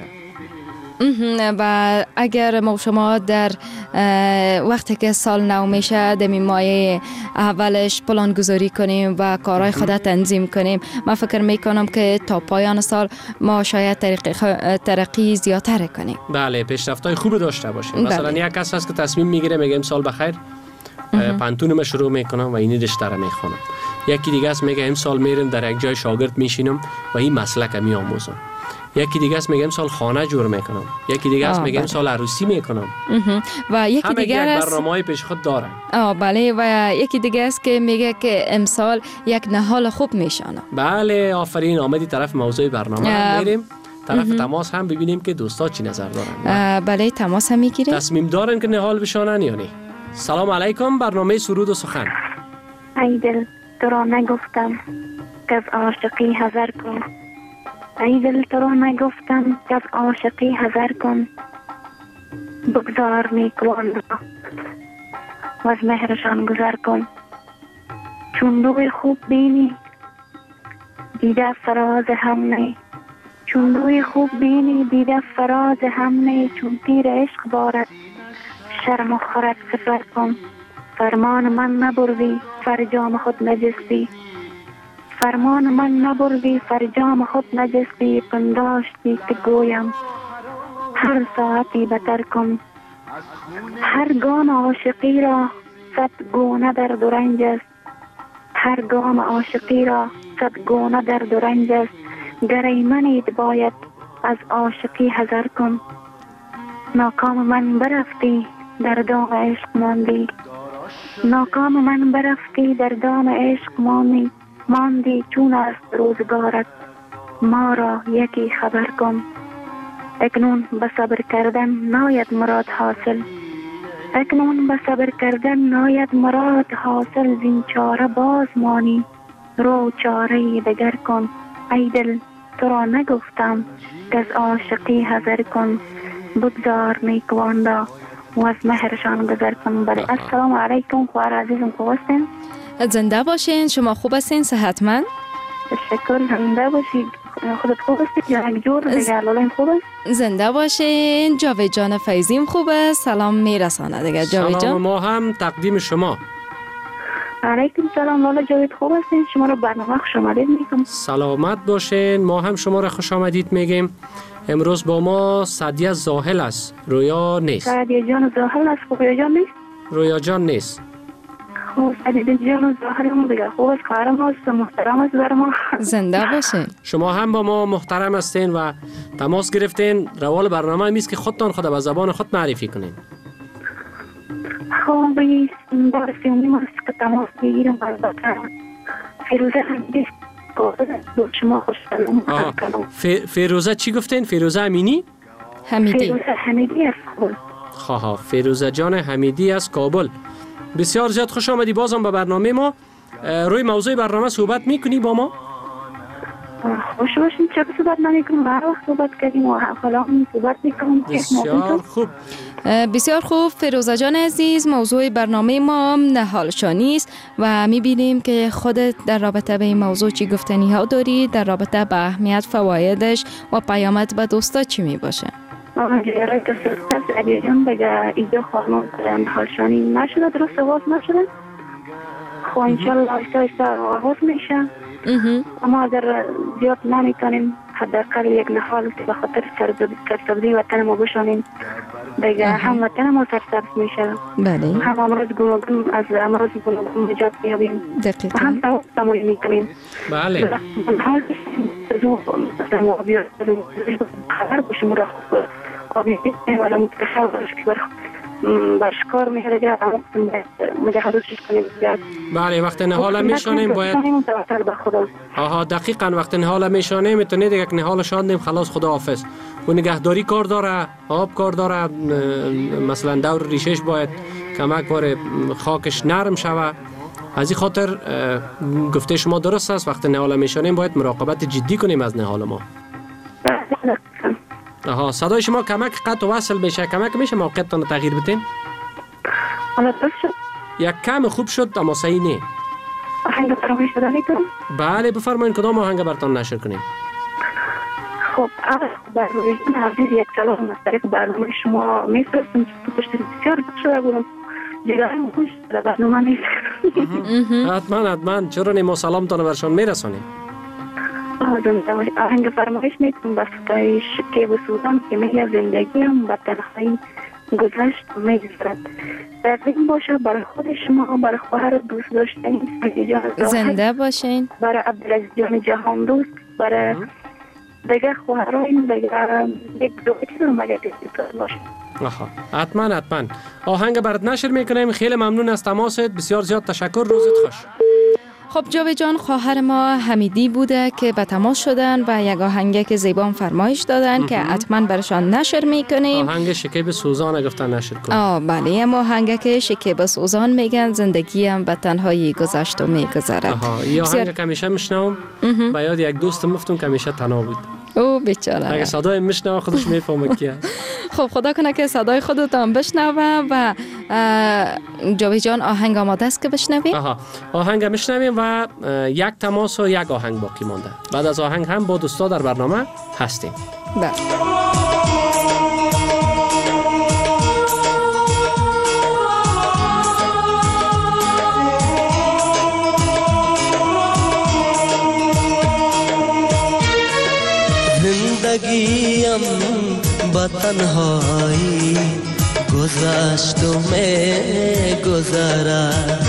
و اگر ما شما در وقتی که سال نو میشه دمی مایه اولش پلان گذاری کنیم و کارهای خود تنظیم کنیم من فکر میکنم که تا پایان سال ما شاید ترقی زیادتر کنیم. بله پیشرفت‌های خوب داشته باشیم. مثلا یک کس هست که تصمیم میگیره میگه امسال بخیر پنتونم شروع میکنم و این رشته را میخونم. یکی دیگه است میگه امسال میرم در یک جای شاگرد میشینم و این مسلک میآموزم. یکی دیگه است میگه امسال خانه جور میکنم. یکی دیگه است میگه امسال عروسی میکنم. و یکی دیگه است برنامه‌های پیش خود داره. آه بله و یکی دیگه است که میگه که امسال یک نهال خوب میشانه. بله آفرین آمدی طرف موضوع برنامه میریم. طرف تماس هم ببینیم که دوستا چی نظر دارن. بله تماس هم میگیریم. تصمیم دارن که نهال بشانن یا نه. سلام علیکم برنامه سرود و سخن. ای دل تو را نگفتم که از عاشقی حذر کن. ای دل تو را نگفتم که از عاشقی حذر کن. بگذار نیکوان را و از مهرشان گذر کن. چون روی خوب بینی دیده فراز هم نی. چون روی خوب بینی دیده فراز هم نی. چون تیر عشق بارد شرم و خرد سفر کن. فرمان من نبردی فرجام خود نجستی. فرمان من نبردی فرجام خود نجستی. پنداشتی که گویم هر ساعتی بتر کن. هر گام عاشقی را صد گونه درد و رنج است. هر گام عاشقی را صد گونه درد و رنج است. گر ایمنید باید از عاشقی حذر کن. ناکام من برفتی در دام عشق ماندی. ناکام من برفتی در دام عشق ماندی. ماندی چون است روزگارت ما را یکی خبر کن. اکنون به صبر کردن ناید مراد حاصل. اکنون به صبر کردن ناید مراد حاصل. زین چاره باز مانی رو چاره دگر کن. ای دل تو را نگفتم که از عاشقی حذر کن. بگذار نیکوان را و از مهرشان گذر کن. بله السلام علیکم خواهر عزیزم خوب هستین؟ زنده باشین. شما خوب هستین؟ صحتمند؟ تشکر. زنده باشید. خودت خوب هستید؟ جانک جور دیگه لالین خوب است؟ زنده باشین. جاوید جان فیضیم خوب است. سلام میرسانه دیگه جاوید جان. سلام ما هم تقدیم شما. علیکم سلام لالا جاوید خوب هستین؟ شما رو برنامه خوش آمدید میگم. سلامت باشین. ما هم شما رو خوش آمدید میگیم. امروز با ما سعدیه زاهل است. رویا نیست. سعدیه جان زاهل است. رویا جان نیست. رویا جان نیست. خوب سعدیه جان زاهل هم دیگه خوب است. خواهرم است محترم است بر ما. زنده باشین. شما هم با ما محترم هستین و تماس گرفتین. روال برنامه میست که خودتان خود به زبان خود معرفی کنین. خوب است. بار سیومی است که تماس بگیرم. فیروزه حمیدی شما خوش سلام. فیروزه چی گفتین؟ فیروزه امینی؟ حمیدی. فیروزه حمیدی از کابل. خواه فیروزه جان حمیدی از کابل. بسیار زیاد خوش آمدی بازم به برنامه ما. روی موضوع برنامه صحبت میکنی با ما؟ خوش باشین. چرا صحبت نمیکنم؟ هر وقت صحبت کردیم و حالا هم صحبت میکنم. بسیار خوب. بسیار خوب فیروزه جان عزیز، موضوع برنامه ما نهال شانی است و میبینیم که خودت در رابطه به این موضوع چی گفتنی ها داری، در رابطه به اهمیت فوایدش و پیامد به دوستا چی میباشه؟ آره که سرسز علی جان بگه ایجا خانم نهال شانی نشده، درست آغاز نشده. خب انشالله آیسته آیسته آغاز میشه. اما اگر زیاد نمیتونیم حداقل یک نهال که به خاطر سرسبزی وطن ما بشانیم دیگه هم وطن ما سرسبز میشه بله هم امراض گوناگون از امراض گوناگون نجات میابیم و هم ثواب تمامی میکنیم. بله حال زو مثلا آبیات خبر باشیم را آبیات ولی متخیل باش که بر باشکار میشه دیگه مجهزش کنیم. بله وقت نهال میشانیم باید آها دقیقاً وقت نهال میشانیم میتونید یک نهال شاندیم خلاص خدا حافظ. و نگهداری کار داره، آب کار داره، مثلا دور ریشش باید کمک باره خاکش نرم شوه. از این خاطر گفته شما درست است وقت نهال میشانیم باید مراقبت جدی کنیم از نهال ما. آها صدای شما کمک قطع و وصل میشه، کمک میشه موقعیتتان رو تغییر بتین؟ حالا درست شد؟ یک کم خوب شد اما صحیح نه. آهنگ فراموش شده نیکنم؟ بله بفرمایین کدام آهنگ براتون نشر کنیم؟ خب اول برنامه عزیز یک سلام از طریق برنامه شما میفرستم که پشت بسیار شده بودم دیگه هم خوش در برنامه نیست. حتما حتما چرا نه ما سلامتان برشان میرسانیم. آهنگ فرمایش میکنم به صدای شکیب سوزان که میگه زندگیم به تنهایی گذشت میگذرد. تقدیم باشه برای خود شما، برای خواهر دوست داشتنی زنده باشین، برای عبدالعزیز جان جهان دوست، برای دیگه خواهرین دیگه یک دوستی رو مگه دوست باشه. آها حتما حتما آهنگ برات نشر میکنیم. خیلی ممنون از تماست، بسیار زیاد تشکر، روزت خوش. خب جاوید جان خواهر ما حمیدی بوده که به تماس شدن و یک آهنگ که زیبا فرمایش دادن که حتما برشان نشر میکنیم. آهنگ شکیب سوزان گفتن نشر کنیم. آه بله اما آهنگ که شکیب سوزان میگن زندگیم به تنهایی گذشت و میگذرد. آها این آهنگ که همیشه میشنوم به یاد یک دوست مفتون که همیشه تنها بود. او بیچاره اگه صدای میشنوه خودش میفهمه کیه. خب خدا کنه که صدای خودتان بشنوه و جاوید جان آهنگ آماده است که بشنویم. آها آهنگ میشنویم و یک تماس و یک آهنگ باقی مانده. بعد از آهنگ هم با دوستا در برنامه هستیم. بله زندگیم با تنهایی گذشت و می گذرد.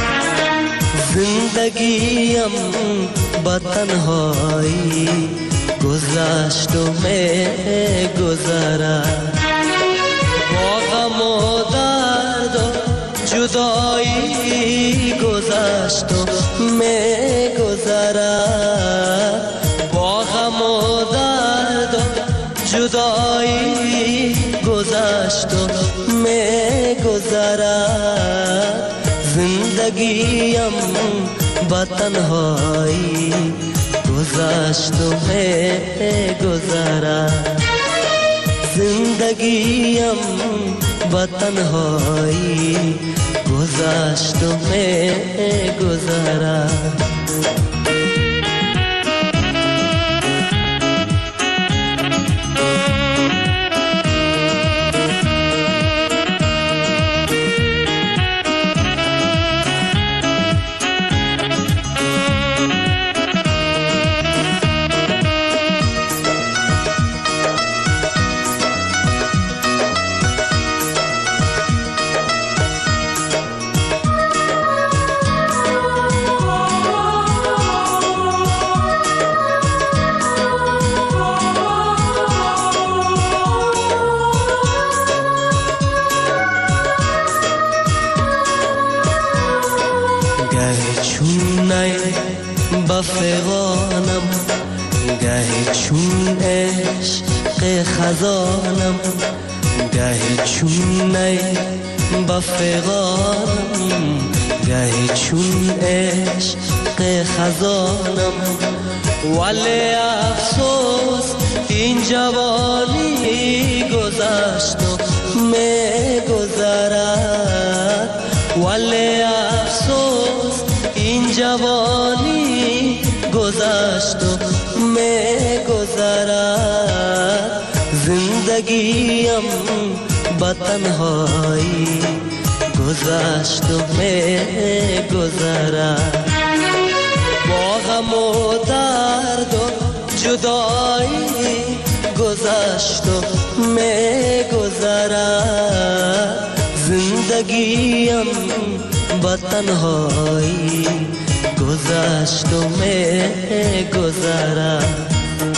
زندگیم با تنهایی گذشت و می گذرد. با غم و درد و جدایی گذشت و می گذرد. با غم و درد و جدایی گذشت و می گذرد. زندگیم با تنهایی گذشت و می گذرد. زندگیم با تنهایی گذشت و می گذرد. فغانم گهی چون عشق خزانم گهی چون نی با فغانم گهی چون عشق خزانم. ولی افسوس این جوانی گذشت و می گذرد. ولی افسوس این جوانی گذشت و می گذرد. زندگیم با تنهایی گذشت و می گذرد. با غم و درد و جدایی گذشت و میگذرد زندگیم با تنهایی گذشت و میگذرد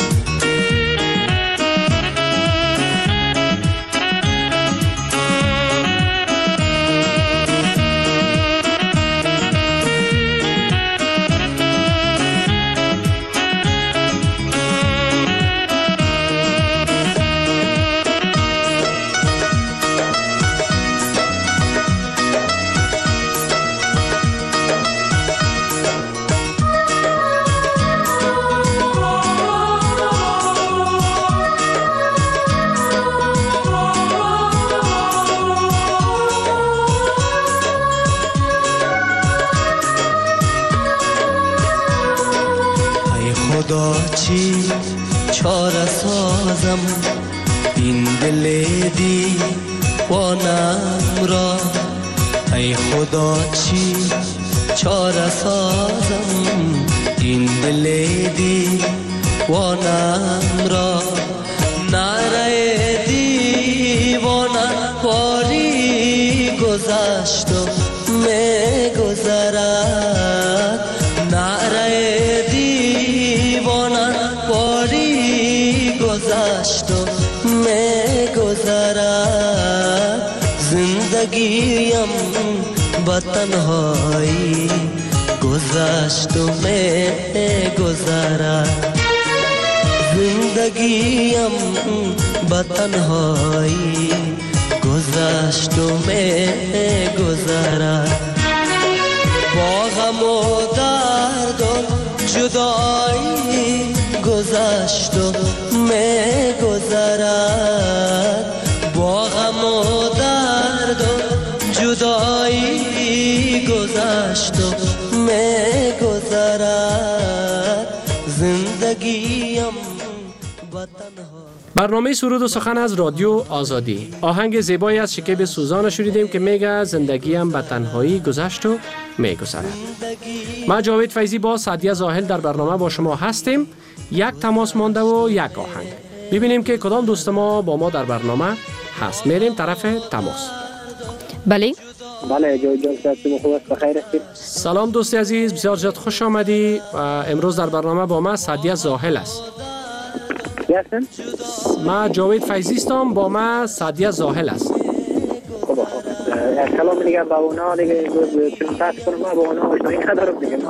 خدا چی چاره سازم این دل دیوانم را ای خدا چی چاره سازم این دل دیوانم را نره دیوانم باری گذشت و میگذرد نره گذشت و میگذرد زندگیم با تنهایی گذشت و میگذرد زندگیم با تنهایی گذشت و میگذرد با غم و درد و جدایی گذشت و میگذرد با غم و درد و جدایی گذشت و میگذرد زندگیم با تنها. برنامه سرود و سخن از رادیو آزادی. آهنگ زیبایی از شکیب سوزان شنیدیم که میگه زندگیم به تنهایی گذشت و میگذرد. ما جاوید فیضی با سعدیه زاهل در برنامه با شما هستیم. یک تماس مانده و یک آهنگ. ببینیم که کدام دوست ما با ما در برنامه هست. میریم طرف تماس. بله. بله جو جان صاحب خوب است بخیر هستید. سلام دوستی عزیز، بسیار زیاد خوش آمدی. امروز در برنامه با ما سعدیه زاهل است. هستم؟ ما جاوید فیضی هستم، با ما سعدیه زاهل است. خوب خوب. سلام میگم با اونا دیگه چون تاس کنم با اونا آشنایی ندارم دیگه.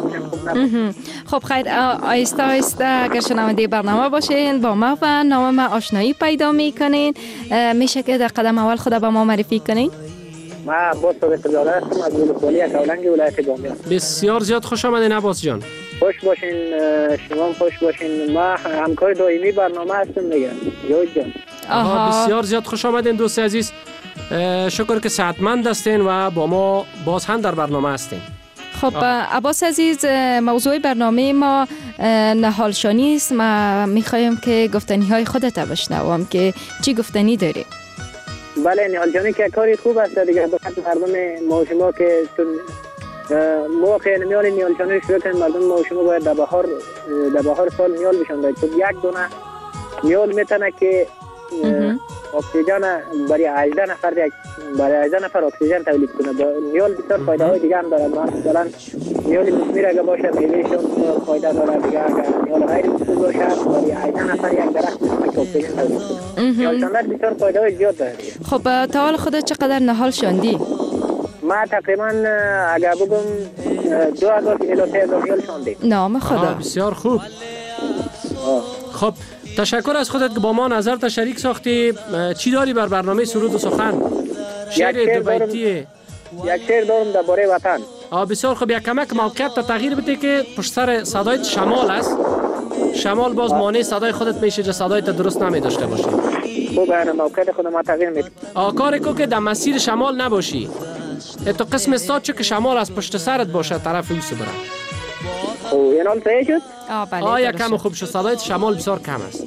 خب خیر، آیسته آیسته اگر شنونده برنامه باشین با ما و نام ما آشنایی پیدا میکنین. میشه که در قدم اول خود به ما معرفی کنین؟ ما عباس صادق زاده هستم از ولسوالی اکاولنگ ولایت گامیان. بسیار زیاد خوش آمدین عباس جان. خوش باشین، شما خوش باشین. ما همکار دائمی برنامه هستم دیگه جوید جان. آها بسیار زیاد خوش آمدین دوست عزیز. شکر که صحتمند هستین و با ما باز هم در برنامه هستین. خب عباس عزیز، موضوع برنامه ما نهالشانی است. ما میخوایم که گفتنی های خودت بشنوم که چی گفتنی داری؟ بله، نهالشانی که کاری خوب است دیگه. بخاطر مردم ما شما که چون موقع نمیال نهالشانی شروع کنیم، مردم ما شما باید در بهار در بهار سال نیال بشن باید. چون یک دونه نیال میتونه که اکسیژن برای هجده نفر برای هجده نفر اکسیژن تولید کنه. نیال بسیار فایده های دیگه هم داره. مثلا نیال مثمر اگه باشه میوهشون فایده داره دیگه. اگر نیال غیر مثمر باشه برای هجده نفر یک درخت که اکسیژن تولید کنه. نیال شاندن بسیار فایده های زیاد داره. خب تا حال خودت چقدر نهال شاندی؟ ما تقریبا اگر بگم دو هزار الی سه هزار نیال شاندیم. نام خدا. بسیار خوب. خب تشکر از خودت که با ما نظرت شریک ساختی. چی داری بر برنامه سرود و سخن؟ شعر دوبیتیه. یک شعر دارم درباره وطن. آه بسیار خوب. یک کمک موقعیت تا تغییر بده که پشت سر صدای شمال است. شمال باز مانع صدای خودت میشه که صدای تا درست نمی داشته باشی. خوب انا موقعیت خودم ما تغییر میدم. آه کاری کو که در مسیر شمال نباشی. تو قسم استاد چه که شمال از پشت سرت باشه طرف اوسو بره. او اینال صحیح شد؟ آه بله. آه یک کم خوب شد. صدای شمال بسیار کم است.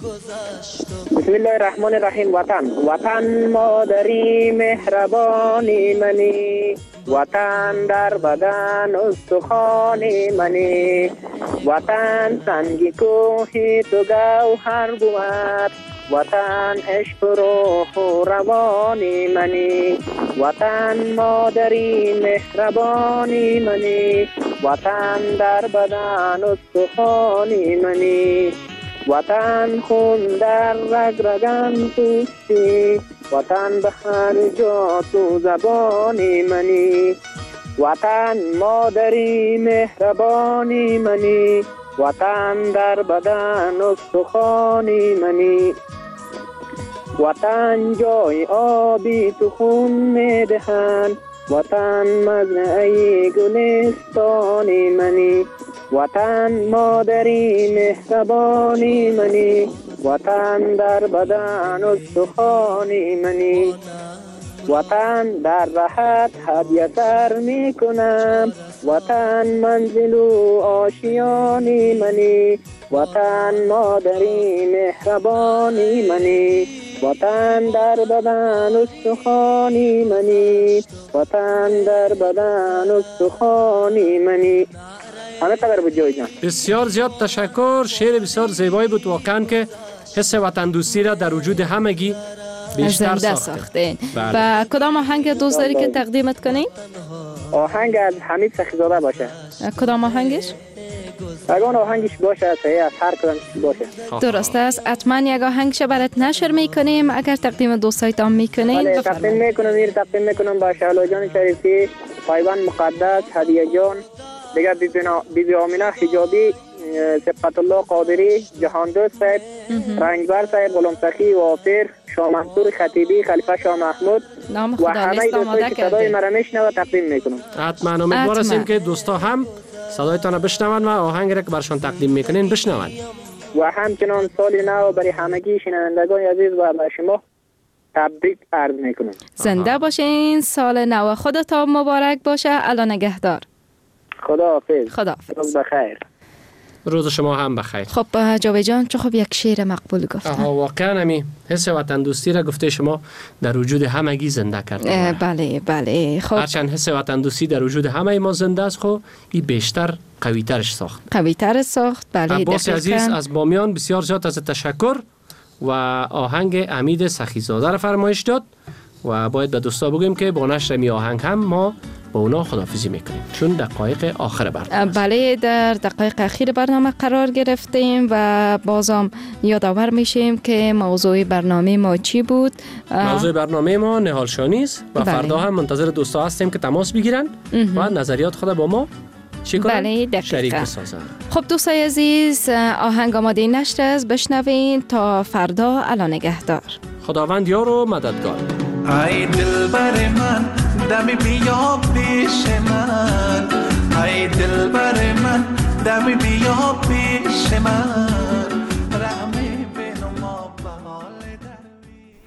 بسم الله الرحمن الرحیم. وطن وطن مادری مهربانی منی، وطن در بدن استخوانی منی، وطن سنگ کوه تو گوهر بود، وطن عشق و روح و روانی منی، وطن مادری مهربانی منی، وطن در بدن استخوانی منی، وطن خون در رگ رگم توستی، وطن به هر جا تو زبانی منی، وطن مادری مهربانی منی، وطن در بدن استخوانی منی، وطن جای آبی تو خون میدهند، وطن مزرعه گلستانی منی، وطن مادری مهربانی منی، وطن در بدن استخوانی منی، وطن در راحت هدیه سر می کنم، وطن منزل و آشیانی منی، وطن مادری مهربانی منی، وطن در بدن استخوانی منی، وطن در بدن استخوانی منی. همه تبر بود جوی جان. بسیار زیاد تشکر. شعر بسیار زیبایی بود واقعا که حس وطن دوستی را در وجود همگی بیشتر زنده ساخته. ساختین. بله. و کدام آهنگ دوست داری که تقدیمت کنین؟ آهنگ از حمید سخیزاده باشه. کدام آهنگش؟ اگه آهنگش باشه صحیح از هر کدام باشه. درست است. حتما یک آهنگش برات نشر میکنیم. اگر تقدیم دوستایتان میکنین بله تقدیم بفرمایید. میکنم میر تقدیم میکنم با شعلا جان شریفی، پایبند مقدس، هدیه جان، دیگه بی بی آمینه حجابی، صفت الله قادری، جهان دوست صاحب، رنجبر صاحب، غلام سخی، وافر، شاه منصور خطیبی، خلیفه شاه محمود نام و خدا همه لیست دوستایی آماده که صدای کرده. مرا میشنوه تقدیم میکنم. حتما امیدوار هستیم که دوستا هم صدایتان را بشنون و آهنگ را که برشان تقدیم میکنین بشنون. و همچنان سال نو برای همگی شنوندگان عزیز و به شما تبریک عرض میکنم. زنده باشین. سال نو خودتان مبارک باشه. الله نگهدار. خداحافظ. خداحافظ. روز بخیر. روز شما هم بخیر. خب جاوید جان چه خوب یک شعر مقبول گفتن. آها واقعا همی حس وطن دوستی را گفته شما در وجود همگی زنده کرده. اه، بله بله. خب هرچند حس وطن دوستی در وجود همه ما زنده است، خب این بیشتر قوی ترش ساخت. قوی تر ساخت. بله عباس عزیز دقیقاً. از بامیان بسیار زیاد از تشکر و آهنگ حمید سخیزاده را فرمایش داد و باید به دوستا بگیم که با نشر می آهنگ هم ما با اونا خداحافظی میکنیم چون دقایق آخر برنامه. بله در دقایق اخیر برنامه قرار گرفتیم و بازم یادآور میشیم که موضوع برنامه ما چی بود. موضوع برنامه ما نهالشانی است و بله. فردا هم منتظر دوستا هستیم که تماس بگیرن و نظریات خود با ما چی کنن؟ بله دقیقاً. شریک بسازن. خب دوستای عزیز آهنگ آماده نشر است، بشنوین تا فردا. الله نگهدار. خداوند یار و مددگار. ای دلبر من دمی بیا پیش من، ای دلبر من دمی بیا پیش من،